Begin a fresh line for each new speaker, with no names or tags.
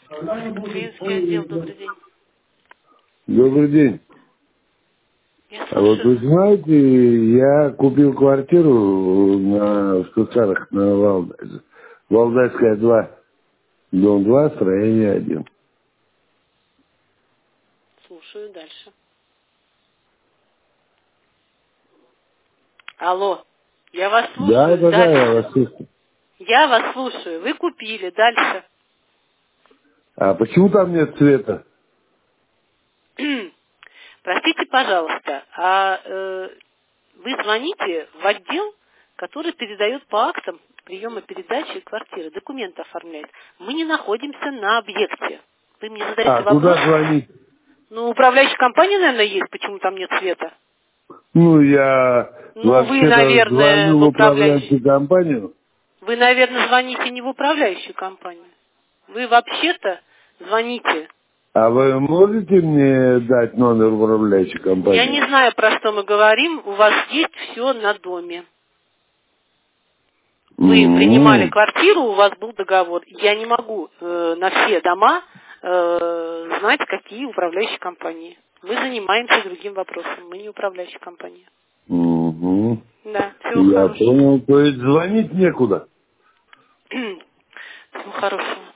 Клиентский отдел, добрый день.
Добрый день.
Я
А вот вы
слушаю.
знаете, я купил квартиру в Швейцарах на Валдайская 2, дом 2, строение 1.
Слушаю дальше. Алло, я вас
Да,
слушаю
да, да, я
дальше.
вас слышу.
Я вас слушаю. Вы купили дальше.
А почему там нет цвета?
Простите, пожалуйста, вы звоните в отдел, который передает по актам приема передачи квартиры, документы оформляет. Мы не находимся на объекте. Вы мне задаете
А
вопрос.
куда звонить?
Ну, управляющая компания, наверное, есть, почему там нет света.
Ну, я
Ну, вы,
вообще-то
наверное,
звоню
в
в
управляющую.
управляющую компанию.
Вы, наверное, звоните не в управляющую компанию. Вы вообще-то звоните.
А вы можете мне дать номер управляющей
Я не
компании?
знаю, про что мы говорим. У вас есть все на доме. Вы принимали
М-м.
квартиру, у вас был договор. Я не могу на все дома знать, какие управляющие компании. Мы занимаемся другим вопросом. Мы не управляющая компания.
Мгм.
Да, всего
Я
хорошего.
понял, то есть звонить некуда.
Всего хорошего.